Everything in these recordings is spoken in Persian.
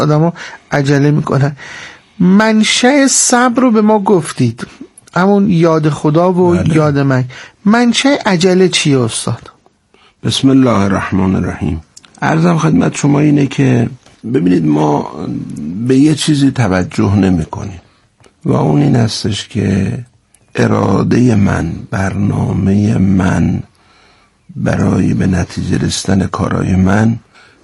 آدم‌ها عجله میکنن. منشأ صبر رو به ما گفتید، همون یاد خدا و بله. یاد من. منشأ عجله چیه استاد؟ بسم الله الرحمن الرحیم. عرضم خدمت شما اینه که ببینید ما به یه چیزی توجه نمی کنیم و اون این هستش که اراده من، برنامه من برای به نتیجه رسیدن کارهای من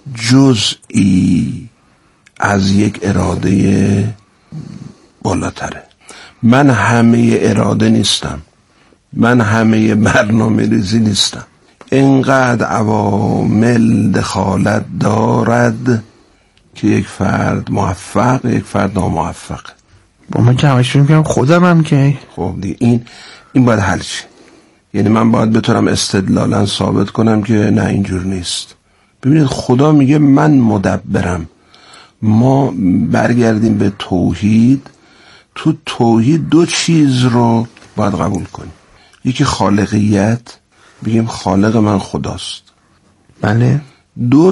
جزئی از یک اراده بالاتره. من همه اراده نیستم، من همه برنامه ریزی نیستم. اینقدر عوامل دخالت دارد که یک فرد موفق، یک فرد ناموفق. با من که همش میگم خودم هم که خب دیگه این باید حل شه. یعنی من باید بتونم استدلالا ثابت کنم که نه اینجور نیست. ببینید خدا میگه من مدبرم. ما برگردیم به توحید. تو توحید دو چیز رو باید قبول کنیم. یکی خالقیت، بگیم خالق من خداست. بله. دو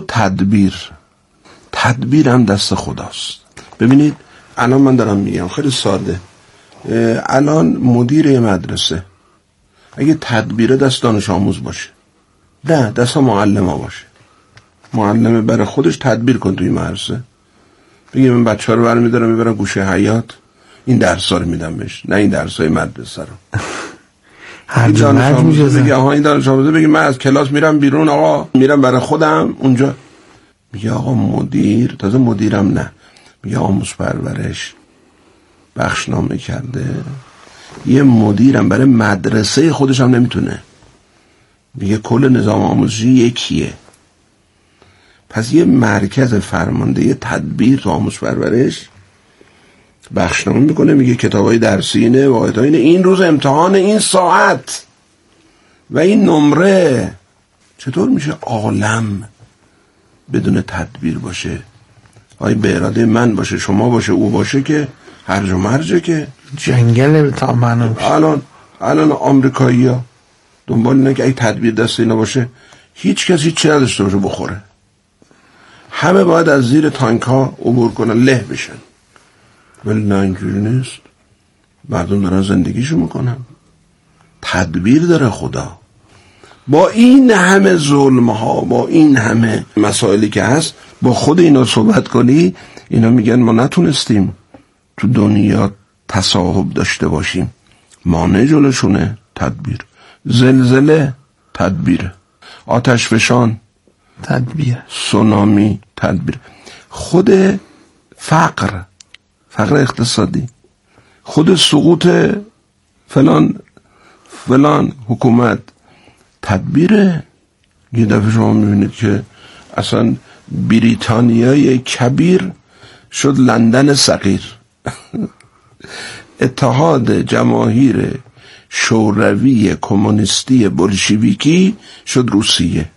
تدبیر هم دست خداست. ببینید الان من دارم میگم خیلی ساده. الان مدیر مدرسه اگه تدبیر دست دانش آموز باشه، نه دست معلم ها باشه، معلمه برای خودش تدبیر کن توی مدرسه، بگیم من بچه ها رو برمیدارم میبرم گوشه حیاط، این درس ها رو میدم بهش، نه این درس های مدرسه رو. هر دانش آموز بگه آها این دانش آموزه بگه من از کلاس میرم بیرون، آقا میرم برای خودم اونجا. میگه آقا مدیر، تازه مدیرم نه، میگه آموز پرورش بخشنامه کرده، یه مدیرم برای مدرسه خودش هم نمیتونه، میگه کل نظام آموزشی یکیه. پس یه مرکز فرمانده، یه تدبیر تو آموز پرورش بخشنامه میکنه، میگه کتابای درسی اینه، واحدها اینه، این روز امتحان، این ساعت و این نمره. چطور میشه عالم بدون تدبیر باشه؟ آیا به اراده من باشه، شما باشه، او باشه که هرج و مرجه که جنگل تا منو. الان آمریکایی ها دنبال اینه که اگه تدبیر دست اینا باشه هیچ کسی چی نداشته باشه بخوره، همه باید از زیر تانک ها عبور کنن، له بشن. ولی نه اینجوری نیست. مردم دارن زندگیشو میکنن. تدبیر داره خدا. با این همه ظلم ها، با این همه مسائلی که هست، با خود اینا صحبت کنی، اینا میگن ما نتونستیم تو دنیا تصاحب داشته باشیم. مانع جلوشونه تدبیر. زلزله تدبیر. آتش فشان تدبیر. سونامی تدبیر. خود فقر اقتصادی، خود سقوط فلان حکومت تدبیره. یه دفعه شما میبینید که اصلا بریتانیای کبیر شد لندن صغیر. اتحاد جماهیر شوروی کمونیستی بولشویکی شد روسیه.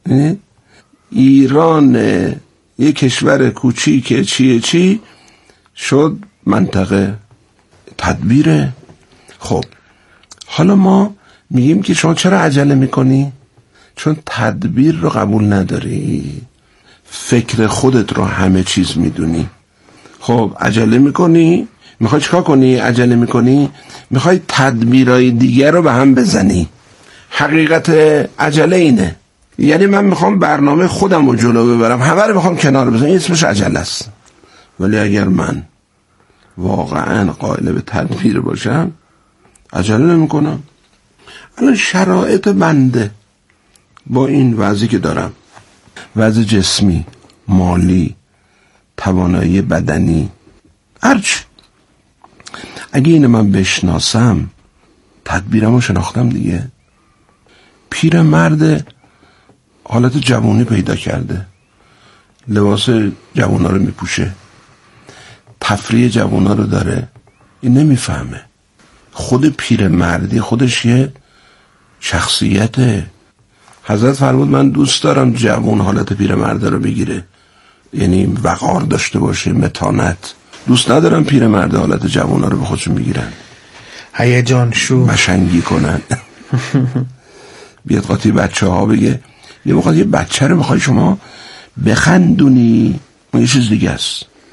ایران یک کشور کوچیک چی شد منطقه. تدبیره. خب حالا ما میگیم که شما چرا عجله میکنی؟ چون تدبیر رو قبول نداری، فکر خودت رو همه چیز میدونی. خب عجله میکنی، میخوای چیکار کنی؟ عجله میکنی میخوای تدبیرهای دیگر رو به هم بزنی. حقیقت عجله اینه، یعنی من میخوام برنامه خودم رو جلو ببرم، همه رو میخوام کنار بزنم، این اسمش عجله است. ولی اگر من واقعا قائل به تدبیر باشم عجله نمیکنم. الان شرایط بنده با این وضعی که دارم، وضع جسمی، مالی، توانایی بدنی، هرچی، اگه اینو من بشناسم تدبیرم رو شناختم دیگه. پیر مرد حالت جوانی پیدا کرده، لباس جوانا رو میپوشه، تفریح جوانا رو داره، این نمیفهمه. خود پیر مردی خودش یه شخصیته. حضرت فرمود من دوست دارم جوان حالت پیر مرد رو بگیره، یعنی وقار داشته باشه، متانت. دوست ندارم پیر مرد حالت جوانا رو به خودشون بگیرن، هیجان شو مشنگی کنن. بیاد قاطی بچه ها بگه یه موقع یه بچه رو میخوای شما بخندونی، اون یه چیز دیگه است.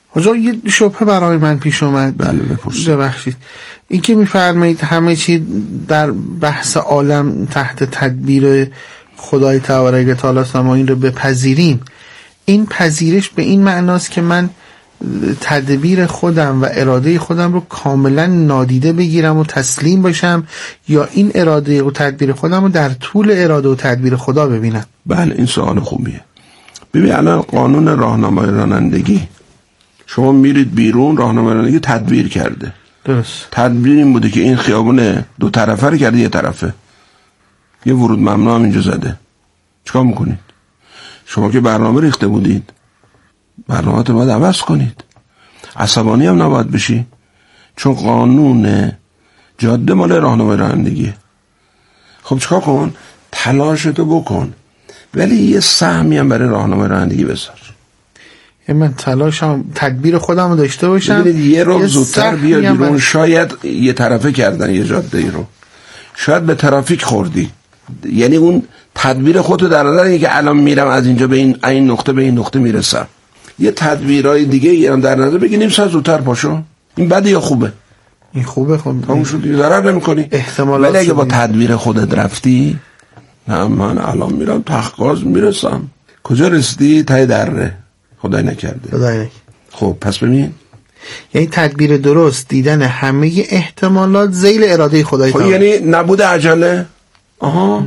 حاجا یه شبهه برای من پیش اومد. بله بپرسید. ببخشید، این که میفرمایید همه چی در بحث عالم تحت تدبیر خدای تبارک و تعالی است و ما این رو بپذیریم، این پذیرش به این معناست که من تدبیر خودم و اراده خودم رو کاملا نادیده بگیرم و تسلیم باشم، یا این اراده و تدبیر خودم رو در طول اراده و تدبیر خدا ببینم؟ بله این سوال خوبیه. ببین الان قانون راهنمای رانندگی، شما میرید بیرون، راهنمای رانندگی تدبیر کرده. درست. تدبیر این بوده که این خیابون دو طرفه رو کرده یه طرفه، یه ورود ممنوع هم اینجا زده. چیکار میکنید؟ شما که برنامه ریخته بودید، برنامه رو باید عوض کنید. عصبانی هم نباید بشی، چون قانون جاده مال راهنمای رانندگیه. خب چیکار کن؟ تلاشتو بکن، ولی یه سهمی هم برای راهنمای رانندگی بذار. من تلاشم تدبیر خودم رو داشته باشم. ببینید یه رو زودتر بیا بیرون، شاید یه طرفه کردن یه جاده ای رو، شاید به ترافیک خوردی، یعنی اون تدبیر خودتو در نظر که الان میرم از اینجا به این نقطه به این نقطه میرسم. یه تدبیرای دیگه ایران در نظر بگی، نیم ساعت زودتر پاشو. این بده یا خوبه؟ این خوبه. خب تموم شد، ضرر نمی‌کنی. ولی اگه با تدبیر خودت رفتی، نه من الان میرم تخگاز میرسم، کجا رسیدی؟ ته دره، خدای نکرده. خب پس ببین، یعنی تدبیر درست، دیدن همه احتمالات ذیل اراده خدای تعالی. یعنی نبود عجله. آها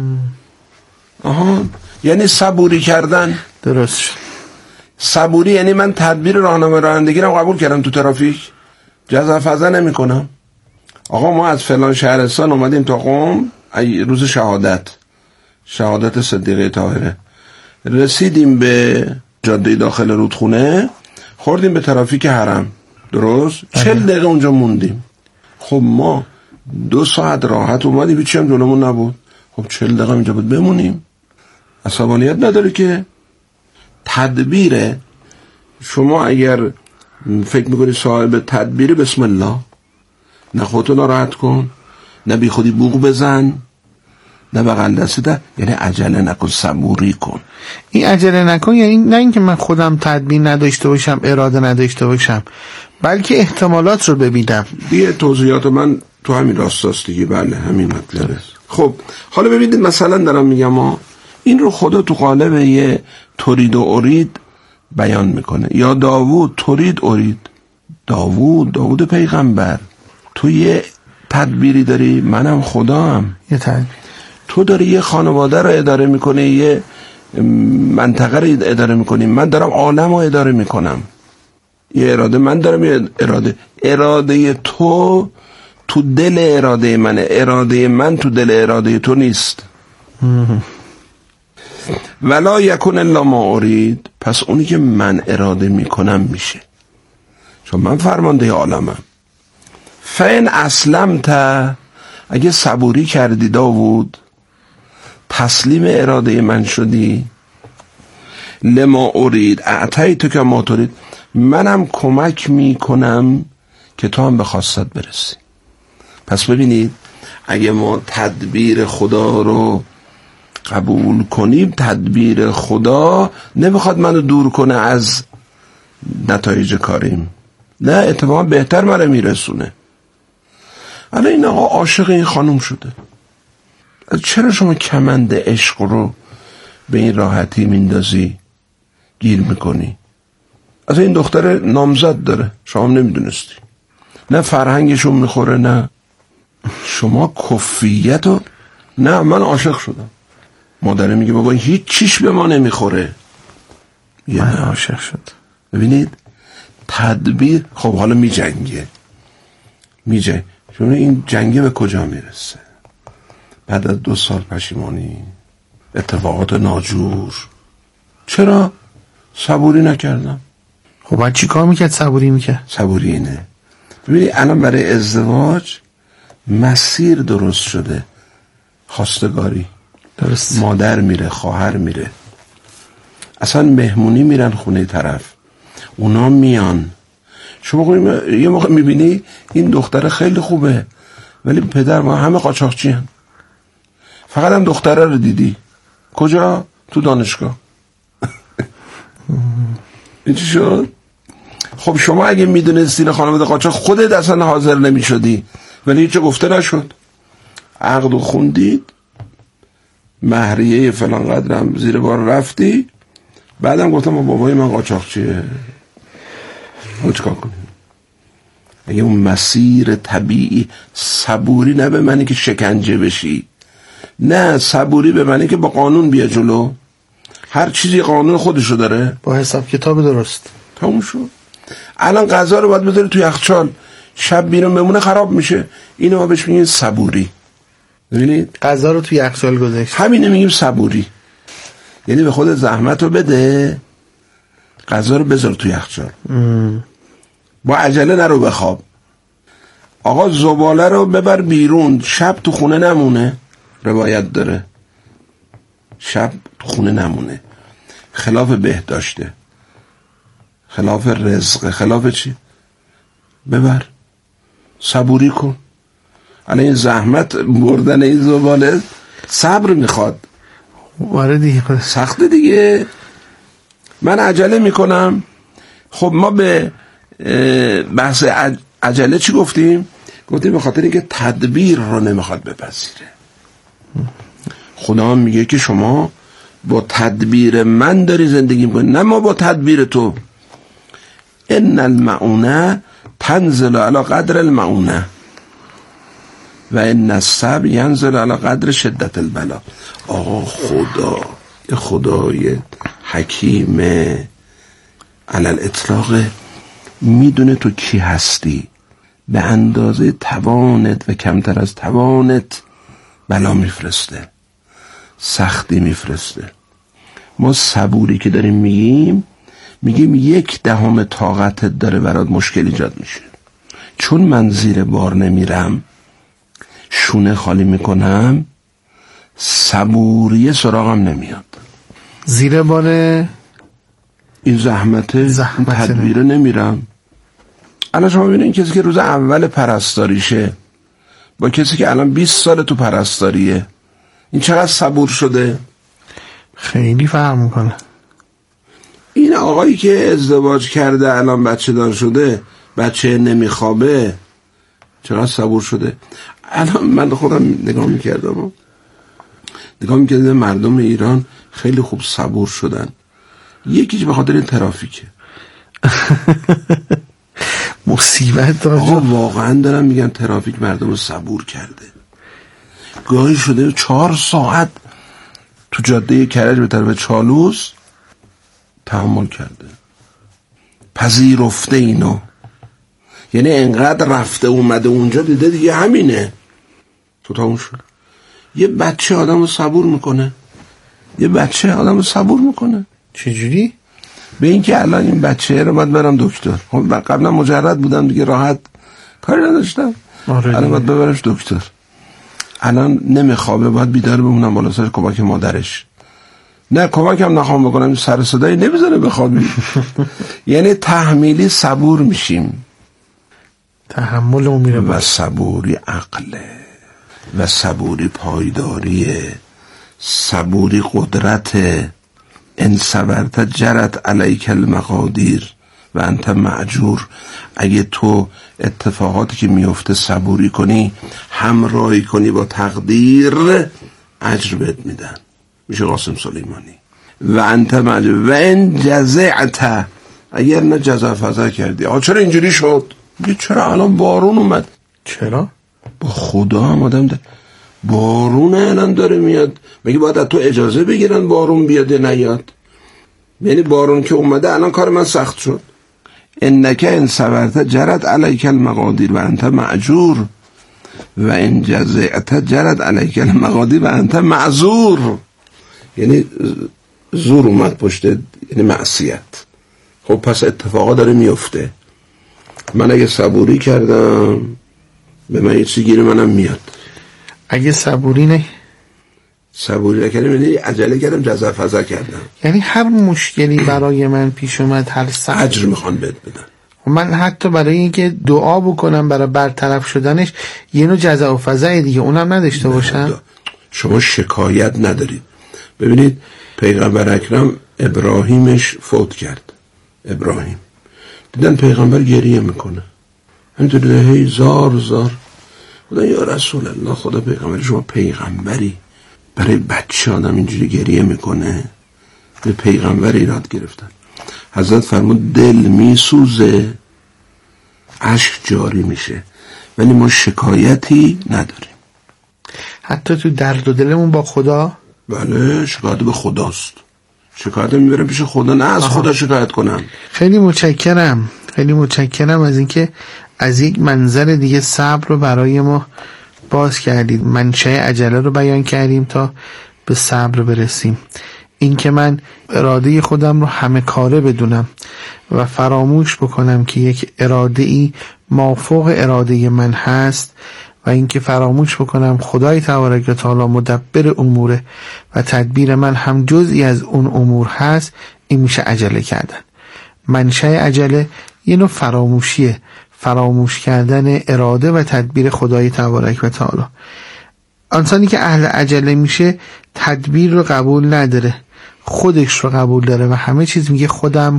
یعنی صبوری کردن. درست شد. صبوری یعنی من تدبیر راهنمای رانندگی رو قبول کردم، تو ترافیک جزع فضا نمی کنم. آقا ما از فلان شهرستان اومدیم تا قم، روز شهادت صدیقه طاهره، رسیدیم به جاده داخل رودخونه، خوردیم به ترافیک حرم. درست 40 دقیقه اونجا موندیم. خب ما 2 ساعت راحت اومدیم، هیچی هم جلومون نبود. خب 40 دقیقه اینجا بود بمونیم؟ عصبانیت نداره که. تدبیر شما اگر فکر میکنی صاحب تدبیر، بسم الله، نه خودتو ناراحت کن، نه بی خودی بوق بزن، نه بغل دسته، یعنی عجله نکن، صبوری کن. این عجله نکن یعنی نه اینکه من خودم تدبیر نداشته باشم، اراده نداشته باشم، بلکه احتمالات رو ببینم. دیگه توضیحات من تو همین راستاست دیگه. بله همین مطلبه. خب حالا ببینید مثلا دارم میگم این رو خدا تو قالب یه تورید و ارید بیان میکنه. یا داوود تورید ارید. داوود پیغمبر، تو یه تدبیری داری، منم خدام. یه تدبیر. تو داری یه خانواده رو اداره میکنی، یه منطقه رو اداره میکنی، من دارم عالم رو اداره میکنم. یه اراده من دارم، یه اراده تو دل اراده منه، اراده من تو دل اراده تو نیست. ولا یکون الا ما ارید. پس اونی که من اراده میکنم میشه، چون من فرمانده عالمم. فین اسلمت، اگه صبوری کردی داوود، تسلیم اراده من شدی، لما ارید اعطیتو که ما ترید، منم کمک میکنم که تو هم به خواستت برسی. پس ببینید اگه ما تدبیر خدا رو قبول کنیم، تدبیر خدا نمیخواد منو دور کنه از نتایج کاریم، نه اتفاقا بهتر منو میرسونه. الان این آقا عاشق این خانم شده، چرا شما کمند عشق رو به این راحتی میندازی، گیر میکنی؟ از این دختر نامزد داره، شما هم نمیدونستی، نه فرهنگشون میخوره، نه شما کفیتو. نه من عاشق شدم. مادره میگه بابا هیچ چیش به ما نمیخوره، من عاشق شد. ببینید تدبیر. خب حالا میجنگه چون این جنگه به کجا میرسه؟ بعد از 2 سال پشیمانی، اتفاقات ناجور. چرا صبوری نکردم؟ خب بعد چی کار میکرد؟ صبوری اینه. ببینید الان برای ازدواج مسیر درست شده، خواستگاری. درست. مادر میره، خواهر میره، اصلا مهمونی میرن خونه طرف، اونا میان. شما یه موقع میبینی این دختره خیلی خوبه ولی پدر ما همه قاچاقچی هن. فقط هم دختره رو دیدی کجا؟ تو دانشگاه. این چی شد؟ خب شما اگه میدونستین خانواده قاچاق خودت اصلا حاضر نمیشدی، ولی هیچ گفته نشد. عقد و خوندید، مهریه فلان قدرم زیر بار رفتی، بعدم گفتم بابای من قاچاقچیه. چیکار کنیم؟ اگه اون مسیر طبیعی، صبوری نه به معنی که شکنجه بشی، نه صبوری به معنی که با قانون بیا جلو. هر چیزی قانون خودشو داره، با حساب کتاب درست. تموم شد. الان غذا رو باید بذاری تو یخچال، شب بیرون بمونه خراب میشه. اینو ما بهش میگیم صبوری. ببینید غذا رو تو یخچال گذاشت، همینه میگیم صبوری. یعنی به خودت زحمت رو بده، غذا رو بذار تو یخچال، با عجله نرو بخواب. آقا زباله رو ببر بیرون، شب تو خونه نمونه. روایت داره شب تو خونه نمونه، خلاف بهداشته، خلاف رزق، خلاف چی؟ ببر، صبوری کن. الان این زحمت بردن این زباله صبر میخواد. آره دیگه، سخته دیگه. من عجله میکنم. خب ما به بحث عجله چی گفتیم؟ گفتیم به خاطر اینکه تدبیر رو نمیخواد بپذیره. خدا هم میگه که شما با تدبیر من داری زندگی میکنی، نه ما با تدبیر تو. ان المعونه تنزل علی قدر المعونه و ان الصبر ینزل علی قدر شدت البلا. آقا خدای حکیم علی الاطلاق میدونه تو کی هستی، به اندازه توانت و کمتر از توانت بلا میفرسته، سختی میفرسته. ما صبوری که داریم میگیم 1/10 طاقتت داره برات مشکل ایجاد میشه. چون من زیر بار نمیرم، شونه خالی میکنم، صبوری سراغم نمیاد. زیر بار این زحمت تدبیر نمیرم. الان شما ببینید کسی که روز اول پرستاریشه با کسی که الان 20 سال تو پرستاریه، این چقدر صبور شده؟ خیلی فرق میکنه. این آقایی که ازدواج کرده الان بچه دار شده، بچه نمیخوابه، چقدر صبور شده؟ الان من خودم نگاه میکردم مردم ایران خیلی خوب صبور شدن. یکیش به خاطر این ترافیکه. مصیبت آقا واقعا دارم میگم ترافیک مردم رو صبور کرده. گاهی شده 4 ساعت تو جاده کرج به طرف چالوس تحمل کرده، پذیرفته اینو. یعنی انقدر رفته اومده اونجا دیده دیگه همینه، تو تموم شد. یه بچه آدم رو صبور میکنه. چجوری؟ به این که الان این بچه رو باید برم دکتر. خب قبلا مجرد بودم دیگه، راحت کاری نداشتم. الان باید ببرمش دکتر. الان نمیخوابه، باید بیدار بمونم بالا سرش کمک مادرش. نه کمکم نخوام بکنم، سر صدایی نمیزنه بخوابی. یعنی تحمیلی صبور میشیم. تحمل میره. و صبوری عقله، و صبوری پایداریه، صبوری قدرته. ان صبرت جرت علیک المقادیر و انت معجور. اگه تو اتفاقاتی که میفته صبوری کنی، همراهی کنی با تقدیر، اجر بهت میدن. میشه قاسم سلیمانی. و انت معجور و ان جزعت، اگر نه جزع فزع کردی. چرا اینجوری شد؟ چرا الان بارون اومد؟ چرا؟ با خدا هم آدم ده. بارون الان داره میاد، مگه باید از تو اجازه بگیرن بارون بیاد نیاد؟ یعنی بارون که اومده الان کار من سخت شد. انک ان صبرت جرت علیک المقادیر و انت معجور و ان جزعت جرت علیک المقادیر و انت معذور. یعنی زور اومد پشت، یعنی معصیت. خب پس اتفاقا داره میفته. من اگه صبوری کردم به من یه چیزی گیر منم میاد. اگه صبوری نکردم یعنی عجله کردم، جزع فزع کردم. یعنی هر مشکلی برای من پیش اومد، هر سخت اجر میخوان بهت بدن. من حتی برای اینکه دعا بکنم برای برطرف شدنش یه نوع جزع و فزع دیگه اونم نداشته باشم. شما شکایت ندارید. ببینید پیغمبر اکرم ابراهیمش فوت کرد. ابراهیم دیدن پیغمبر گریه میکنه، همینطوری هی زار خدا یا رسول الله، خدا پیغمبر شما پیغمبری برای بچه آدم اینجوری گریه میکنه؟ به پیغمبر ایراد گرفتن. حضرت فرمود دل میسوزه، اشک جاری میشه، ولی ما شکایتی نداریم. حتی تو درد و دلمون با خدا؟ بله، شکایت به خداست. شکایت میبرم پیش خدا، نه از خدا شکایت کنم. خیلی متشکرم از اینکه از یک منظر دیگه صبر رو برای ما باز کردید. منشأ عجله رو بیان کردیم تا به صبر برسیم. این که من اراده خودم رو همه کاره بدونم و فراموش بکنم که یک اراده ای مافوق اراده من هست و اینکه فراموش بکنم خدای تبارک و تعالی مدبر اموره و تدبیر من هم جزئی از اون امور هست، این میشه عجله کردن. منشأ عجله یه نوع فراموشیه، فراموش کردن اراده و تدبیر خدای تبارک و تعالی. انسانی که اهل عجله میشه تدبیر رو قبول نداره، خودش رو قبول داره و همه چیز میگه خودم.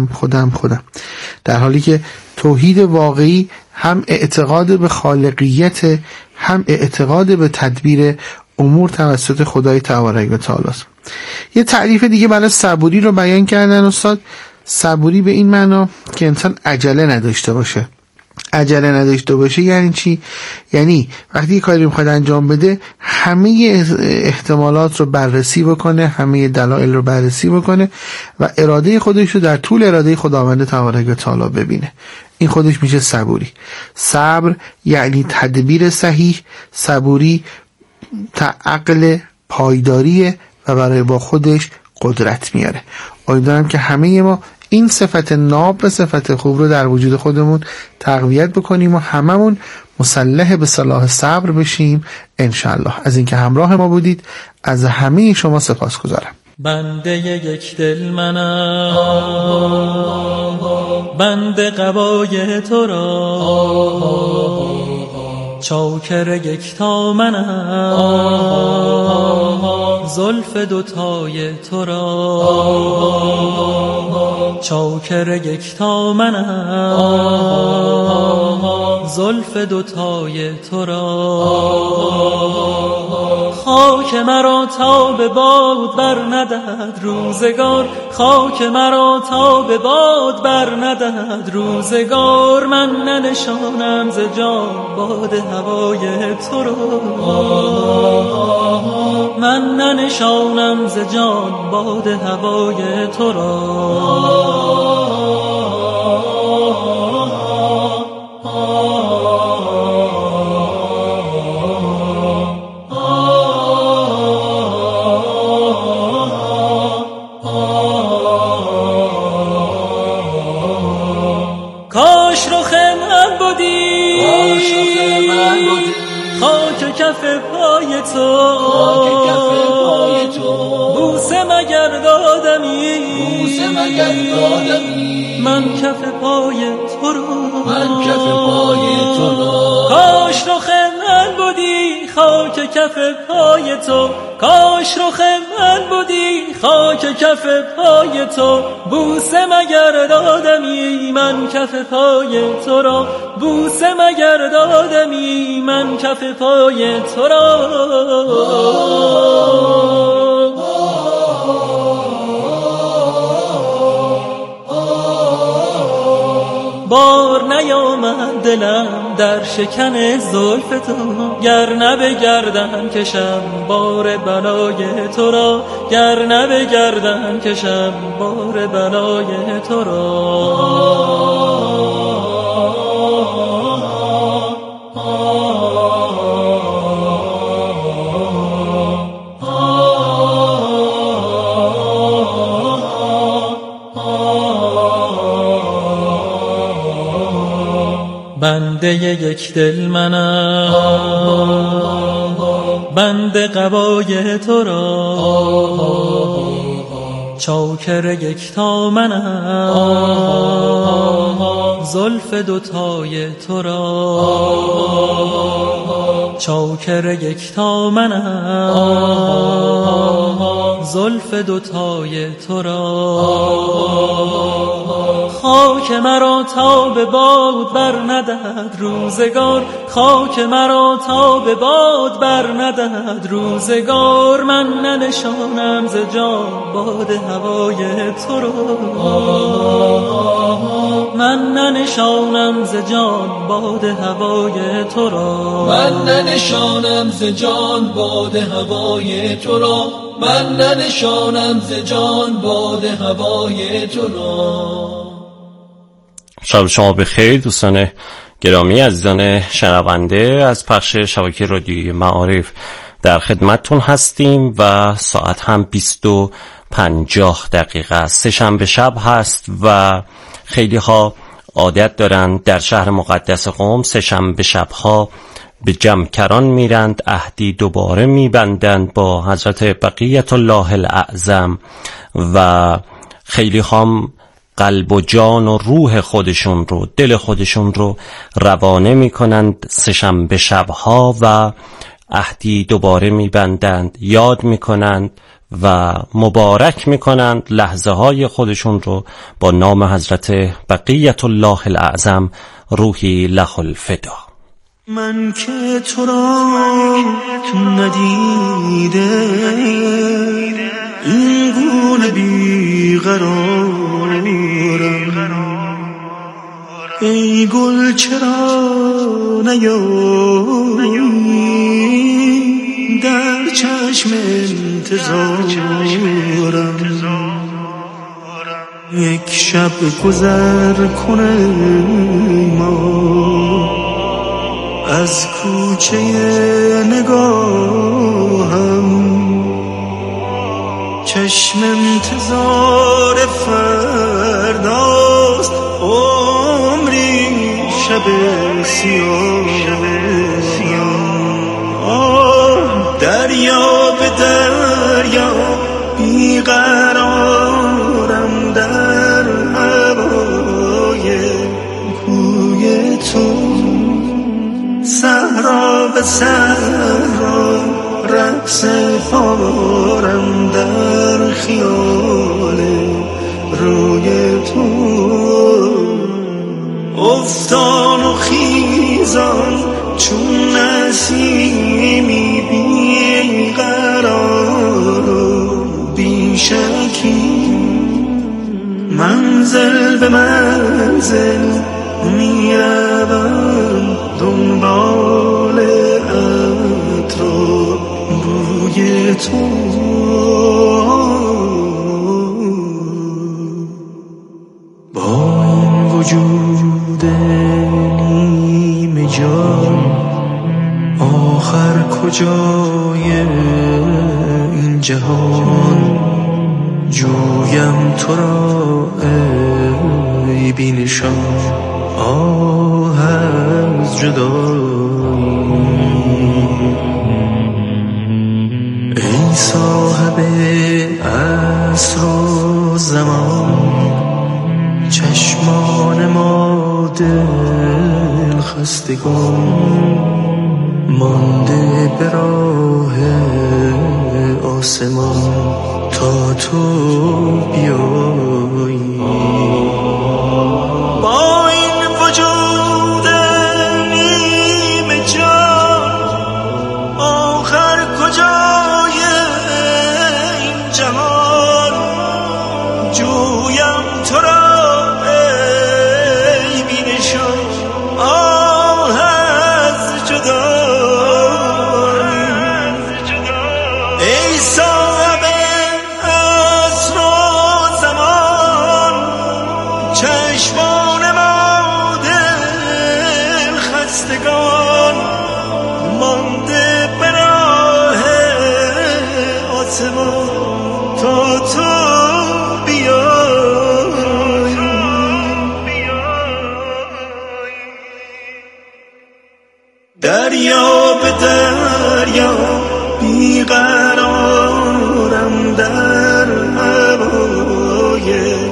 در حالی که توحید واقعی هم اعتقاد به خالقیت، هم اعتقاد به تدبیر امور توسط خدای تبارک و تعالی است. یه تعریف دیگه برای صبوری رو بیان کردن استاد. صبوری به این معنا که انسان عجله نداشته باشه. عجله نداشته باشه یعنی چی؟ یعنی وقتی کاری میخواد انجام بده همه احتمالات رو بررسی بکنه، همه دلایل رو بررسی بکنه و اراده خودش رو در طول اراده خداوند تبارک و تعالی ببینه. این خودش میشه صبوری. صبر یعنی تدبیر صحیح، صبوری عقل پایداریه و برای با خودش قدرت میاره. امیدوارم که همه ما این صفت ناب و صفت خوب رو در وجود خودمون تقویت بکنیم و هممون مسلح به صلاح صبر بشیم انشالله. از اینکه همراه ما بودید از همه شما سپاسگزارم. بنده یک دل منم، بنده قبای تو را، چاکر یکتا منم، زلف دوتای تو را، چاکر یکتا منم، زلف دوتای تو را. خاک مرا تا به باد بر ندهد روزگار، خاک مرا تا به باد بر ندهد روزگار، من ننشانم ز جان باد هوای تو را، من ننشانم ز جان باد هوای تو را. کاش رخ من بودی، خاک کف پای تو، بوسه مگر دادمی، من کف پای تو را، کاش رخ من بودی، خاک کف پای تو، کاش رخ من بودی، خاک کف پای تو، بوسه مگر دادمی، من کف پای تو را، بوسه مگر دادمی، من کف پای تو را. بار نیامد دلم در شکن زلف تو، گر نه به گردن کشم بار بلای تو را، گر نه به گردن کشم بار بلای تو را. بنده یک دل منم، بنده قبای تو را، چاکر یکتا منم، زلف دوتای تو را، چاکر یکتا منم، زلف دوتای تو را خاک مرا تا به باد بر ندهد روزگار، خاک مرا تا به باد بر ندهد روزگار. من ننشانم ز جان باد هوای تو را، من ننشانم ز جان باد هوای تو را، من ننشانم ز جان باد هوای تو را، من ننشانم ز جان باد هوای تو را. شب شما بخیر دوستان گرامی، عزیزان شنونده از پخش شبکه رادیویی معارف در خدمتتون هستیم و ساعت هم 20:50 است. سه‌شنبه شب هست و خیلی ها عادت دارند در شهر مقدس قم سه‌شنبه شبها به جمکران میرند، عهدی دوباره میبندند با حضرت بقیت الله الاعظم و خیلی هم قلب و جان و روح خودشون رو، دل خودشون رو روانه میکنند سه‌شنبه شبها و عهدی دوباره میبندند، یاد میکنند و مبارک میکنند لحظه های خودشون رو با نام حضرت بقیت الله الاعظم روحی له الفدا. من که تو را ندیده این گونه بیقرارم، ای گل چرا نیایی در چشم انتظارم، یک شب گذر کنه ما از کوچه نگاهم، چشم انتظار فرداست عمری شب سیاه، دریا به دریا بیقرارم در هوای کوی تو، صحرا به صحرا رقص خارم در خیال روی تو، افتان و خیزان چون نسیمی بیقرار و بیشکی، منزل به منزل میروم دنبال عطر و بوی تو، با این وجود نیمه جان آخر کجای این جهان جویم تو را ای بی‌نشان، آه از جدایی، ای صاحب عصر و زمان، چشمان ما دل خستگان مانده به راه آسمان تا تو بیایی، با این وجود نیمه جان آخر کجای این جهان جویم تو را ای بی‌نشان، آه از جدایی، ای صاحب عصر و زمان، چشمان ما دل خستگان مانده به راه آسمان تا تو بیایی، دریا به دریا بیقرارم در هوای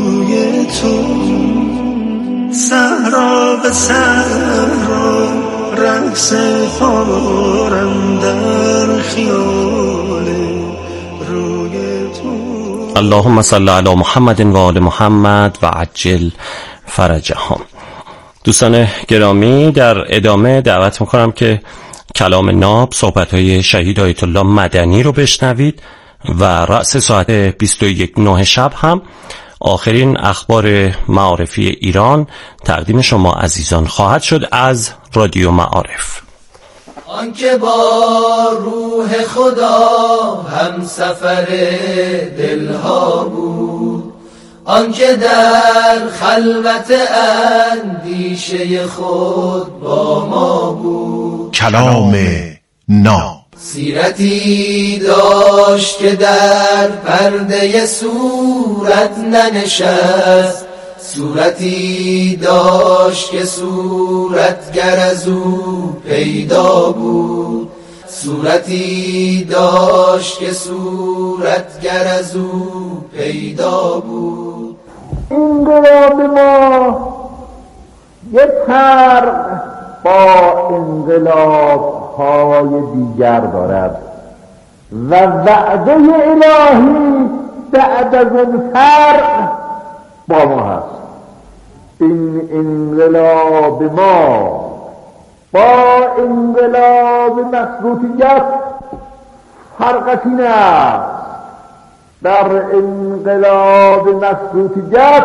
کوی تو، صحرا به صحرا رقص خارم در خیال روی تو. اللهم صل علی محمد و آل محمد و عجل فرجهم. دوستان گرامی، در ادامه دعوت میکنم که کلام ناب، صحبت‌های شهید آیت الله مدنی رو بشنوید و رأس ساعت 21:09 شب هم آخرین اخبار معارفی ایران تقدیم شما عزیزان خواهد شد از رادیو معارف. آنکه با روح خدا هم سفر دلها بود، آنکه در خلوت اندیشه خود با ما بود. کلام ناب سیرتی داشت که در پرده صورت ننشست، صورتی داشت که صورتگر از او پیدا بود، صورتی داشت که صورتگر از او پیدا بود. انقلاب ما یک فرق با انقلاب های دیگر دارد و وعده الهی بعد از اون فرق با ما هست. این انقلاب ما با انقلاب مشروطیت فرقش این است: در انقلاب مشروطیت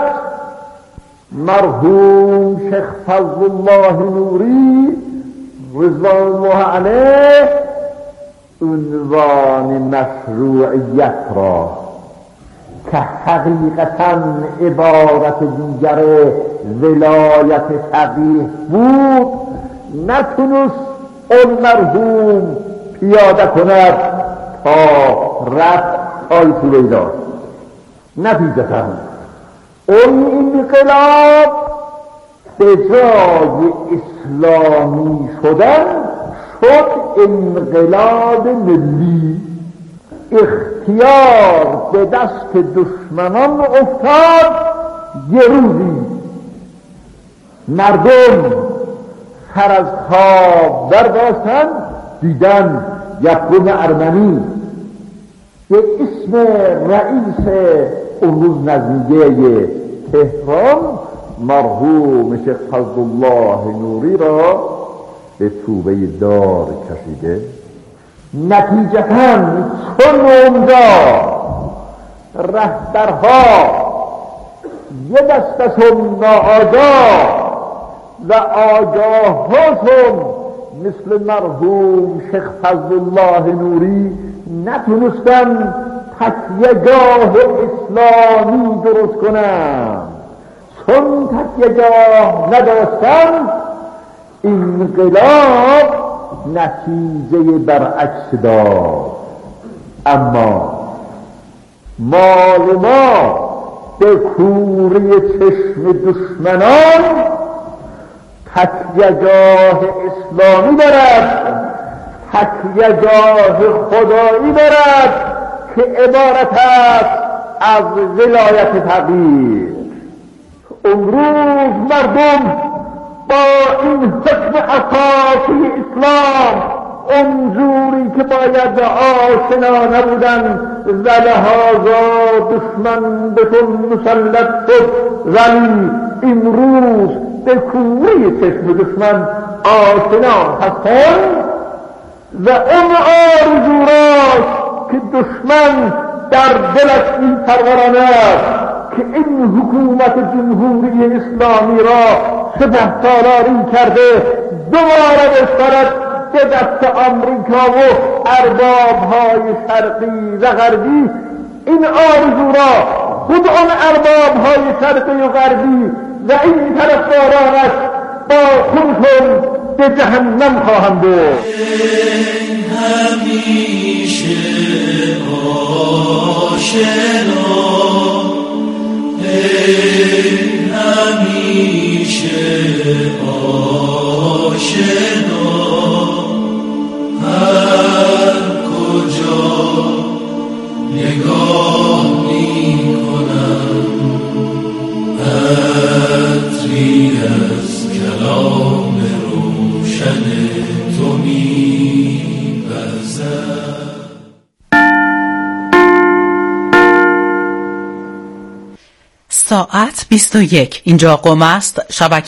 مرحوم شیخ فضل الله نوری رضوان الله علیه عنوان مشروعیت را که حقیقتا عبارت دیگر ولایت فقیه بود نتونست اون مرحوم پیاده کند تا رفت آیت داشت. نتیجتا اون انقلاب به جای اسلامی شدن شد انقلاب ملی. اختیار به دست دشمنان افتاد. یه روزی مردم سر از خواب برداشتن، دیدن یکون ارمنی به اسم رئیس اون روز نظمیه تهران مرحوم شیخ فضل الله نوری را به توبه دار کشیده. نتیجتاً چون اونجا رهبرها یه دستشون ناآگاه و آگاهاشون مثل مرحوم شیخ فضل الله نوری نتونستن تکیه‌گاه اسلامی درست کنن، چون تکیه‌گاه نداشتن انقلاب نتیجه برعکس داد. اما مال ما به کوره چشم دشمنان تکیه‌گاه اسلامی دارد، تکیه‌گاه خدایی دارد که عبارت است از ولایت فقیه. امروز مردم با این حکم اساسی اسلام اونجوری که باید آشنا نبودن و لحاظا دشمن بهشون مسلط شد، ولی امروز به کوره چشم دشمن آشنا هستند و اون آرزو راست که دشمن در دلش این پرورانه است که این حکومت جمهوری اسلامی را سپهسالاری کرده دوباره بسپارد به دست آمریکا و ارباب‌های شرقی و غربی. این آرزو را خود آن ارباب‌های شرقی و غربی و این طرفدارانش با خودشون به جهنم خواهند برد. همیشه آشنا، همیشه آشنا، هر کجا نگاه می کنم عطری از کلام روشن ساعت 21. اینجا قم است. شبکه